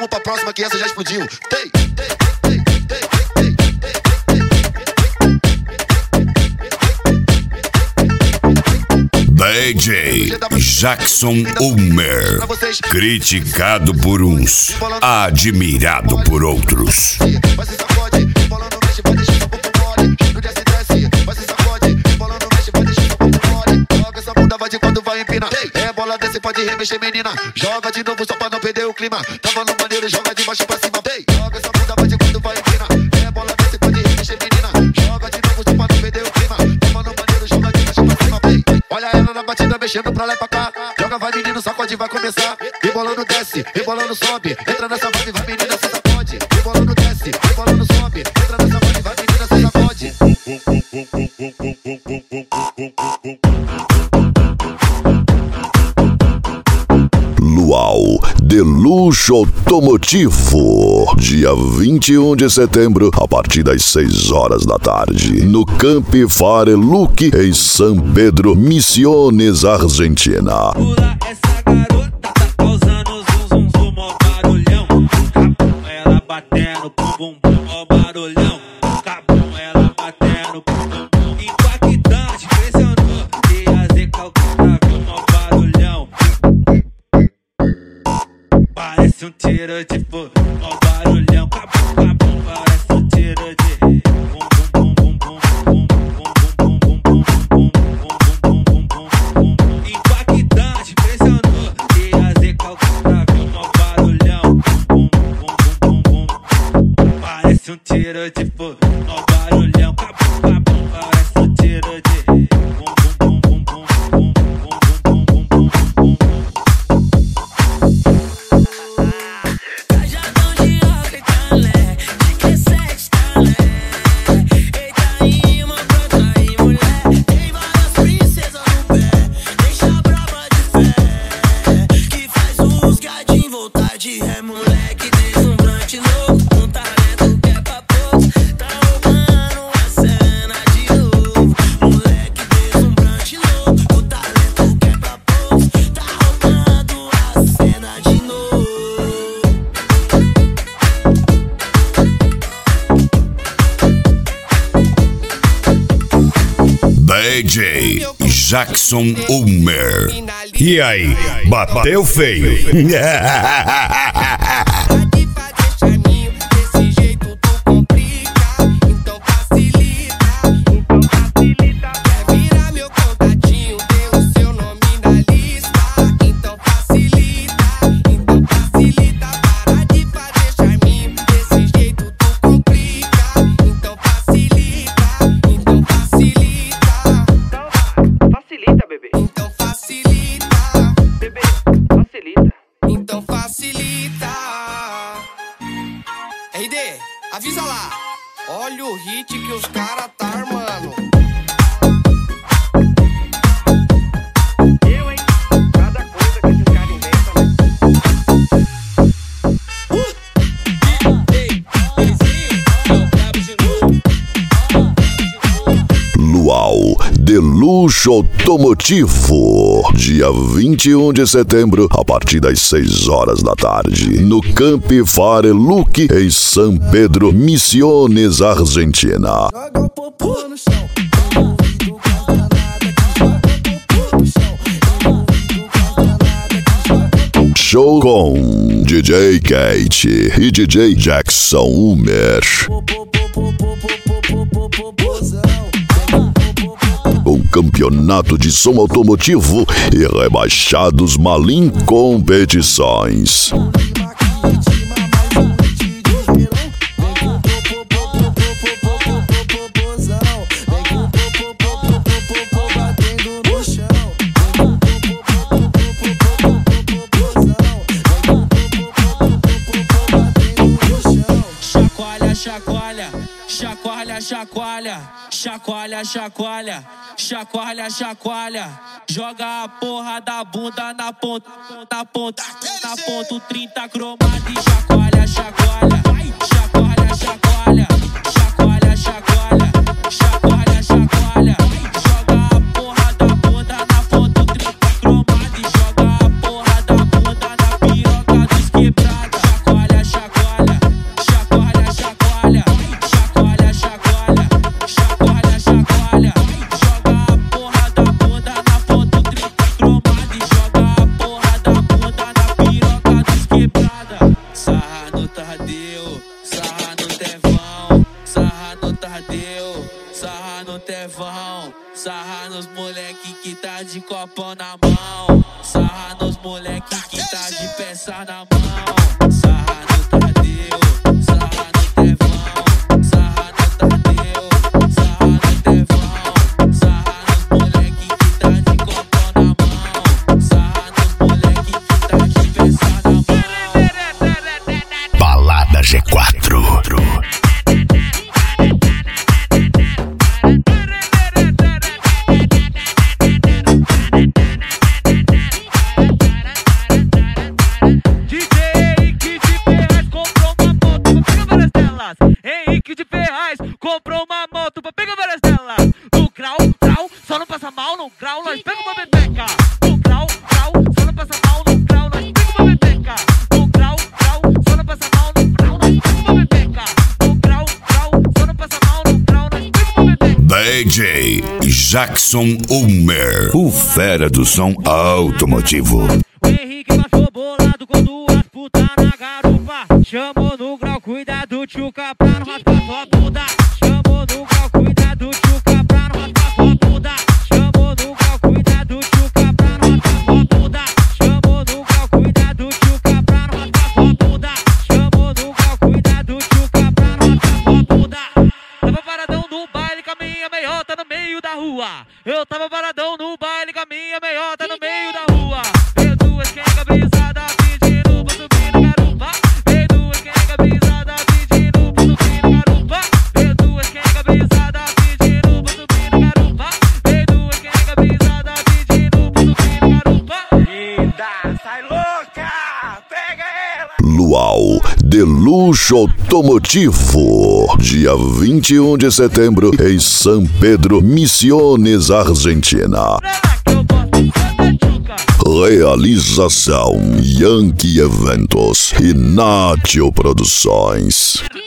vamos pra próxima que essa já explodiu. DJ Jackson Ulmer, criticado por uns, admirado por outros. Vai se sacode, bolando mexe, vai deixar seu corpo mole. No desce, vai se sacode, bolando mexe, vai deixar seu corpo mole. Joga essa bunda, vai de quando vai empinar. É, bola desce, pode remexer, menina. Joga de novo só pra não perder o clima. Tava no maneiro, joga de baixo pra cima. Joga essa bunda, vai de quando vai empinar. É, bola desce, pode remexer, menina. Joga de novo só pra não perder o clima. Tava no maneiro, joga de baixo pra cima. Olha ela na batida, mexendo pra lá e pra cá. Joga, vai menino, sacode, vai começar. Rebolando desce, rebolando sobe. Entra nessa vibe, vai menina, se sacode. Rebolando desce, rebolando sobe. Entra nessa vibe, vai menina, se sacode. Luau de Luxo Automotivo, dia 21 de setembro, a partir das 6 horas da tarde, no Campi Fare Luque, em São Pedro, Misiones, Argentina. Pula essa garota, tá causando zum zum zum, ó barulhão. Cabum, ela batendo, bum bum bum, ó barulhão. Cabum, ela batendo, bum bum bum. Impactante, impressionou, e a Zeca o cabum, ó barulhão. Parece um tiro de fogo, ó barulhão. Cabum, cabum, parece um tiro de bum bum bum bum bum bum bum bum bum bum bum bum bum bum. Impactante, impressionou, e a Zeca o cabum, ó barulhão. Bum bum bum bum bum. Parece um tiro de fogo, ó barulhão. Cabum, cabum, parece um tiro de bum bum bum bum bum bum bum bum bum bum. Cajadão de rock e talé, de que sexo talé. Eita rima, brota aí, mulher. Tem várias princesas no pé, deixa brava de fé. Que faz os gadinhos voltar de ré, moleque deslumbrante, louco. Um talento que é pra poucos, tá roubando a cena de novo. Moleque deslumbrante, louco. O talento que é pra poucos, tá roubando a cena de novo. DJ Jackson Ulmer. E aí, bateu feio? De fazer charminho, desse jeito tu complica. Então facilita, Quer virar meu contatinho, ter o seu nome na lista. Então facilita, Para de fazer charminho, desse jeito tu complica. Então facilita, Facilita, bebê. Então facilita, Bebê, facilita. Então facilita. RD, avisa lá. Olha o hit que os caras tá armando. Eu, hein? Cada coisa que esses caras inventam, né? Luau de Luxo Automotivo, dia 21 de setembro, a partir das 6 horas da tarde, no Campi Fare Luque, em São Pedro, Misiones, Argentina. Joga o popô no chão. Eu duvido que as danadas que joga o popô no chão. Eu duvido que as danadas que joga o Show com DJ Kate e DJ Jackson Ulmer. popôzão. Com campeonato de som automotivo e rebaixados Malim Competições. Chacoalha, joga a porra da bunda na ponta, o 30 cromado e chacoalha, joga a porra da bunda na ponta, o 30 cromado e joga a porra da bunda na piroca dos quebrada, chacoalha, tá de copão na mão. Sarra nos moleque que tá de peça na mão. Sarra no Tadeu, sarra no Tevão. Sarra no Tadeu, sarra no Tevão. Sarra nos moleque que tá de copão na mão. Sarra nos moleque que tá de peça na mão. Balada G4. Henrique de Ferraz comprou uma moto pra pegar várias delas. No grau, grau, só não passa mal. No grau, nós pega uma bebeca. No grau, grau, só não passa mal. No grau, nós pega uma bebeca. No grau, grau, só não passa mal. No grau, nós pega uma bebeca. No grau, grau, só não passa mal. No grau, nós pega uma bebeca. DJ Jackson Ulmer, o fera do som automotivo. O Henrique baixou bolado com duas putas na garupa. Chamou no grau, cuidado, tchuca, pra não raspar sua bunda. Chamou no grau, cuidado, tchuca, pra não raspar sua bunda. Chamou no grau, cuidado, tchuca, pra não raspar sua bunda. Chamou no grau, cuidado, tchuca, pra não raspar sua bunda. Chamou no grau, cuidado, tchuca, pra não raspar sua bunda. Tava paradão no baile com a minha meiota no meio da rua. Eu tava paradão no baile com a minha meiota no meio da rua. Veio duas quenga brisada pedindo pra subir na garupa. Veio duas quenga brisada pedindo pra subir na garupa. Veio duas quenga brisada pedindo pra subir na garupa. Veio duas quenga brisada pedindo pra subir na garupa. Linda, sai louca! Pega ela! Luau de Luxo Automotivo, dia 21 de setembro em São Pedro, Misiones, Argentina. Que eu gosto só da tchuca. Realização Yankee Eventos e Nacho Produções.